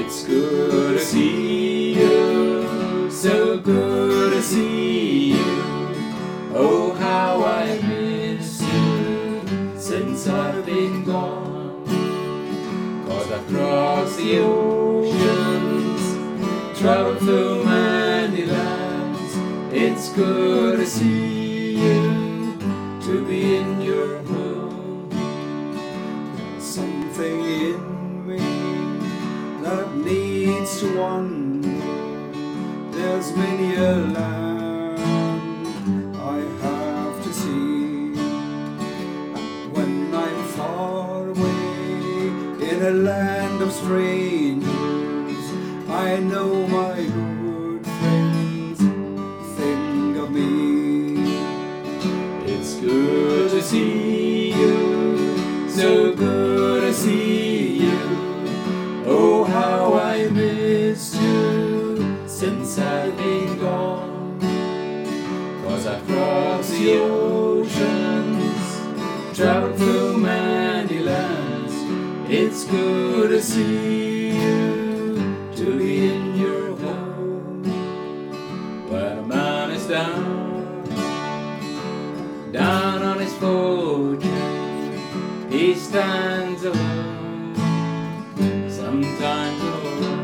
It's good to see you, so good to see you. Oh, how I miss you since I've been gone. 'Cause I've crossed the oceans, traveled through many lands. It's good to see you, to be in your home. There's something in me that needs to wander. There's many a land I have to see. When I'm far away in a land of strangers, I know my good friends think of me. It's good to see you, so good to see you. Oh, how I missed you since I've been gone. 'Cause I've crossed the oceans, traveled through many lands. It's good to see you, to be in your home. When a man is down on his fortune, he stands alone, sometimes alone.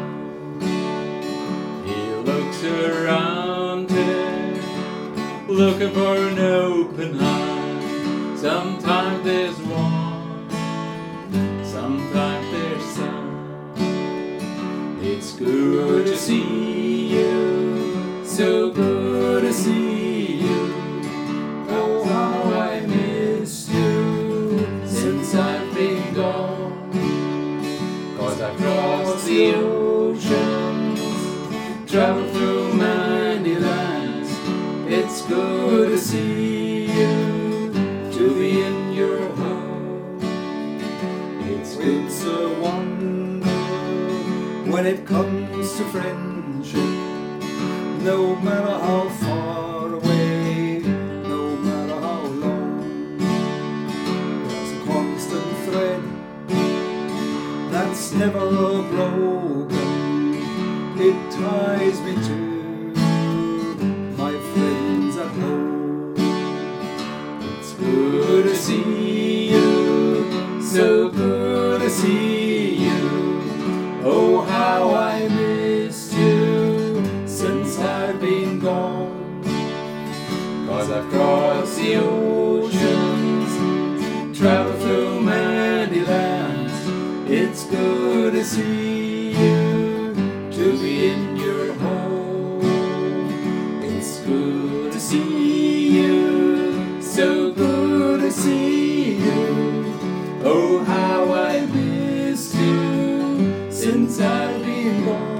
He looks around him, looking for an open hand. Sometimes there's warmth, sometimes there's sun. It's good to see you, so good to see you. Oh, how I miss you since I've been gone. 'Cause I've crossed the oceans, traveled through many lands. It's good to see you, to be in your home. It's good. It's a wonder when it comes to friendship. No matter how far away, no matter how long, there's a constant thread that's never broken. It ties me to my friends at home. It's good to see you, so good to see you. Oh, how I missed you since I've been gone. 'Cause I've crossed the oceans, traveled through many lands. It's good to see you, to be in your home. It's good to see you, so good to see you. Oh, how I missed you since I've been gone.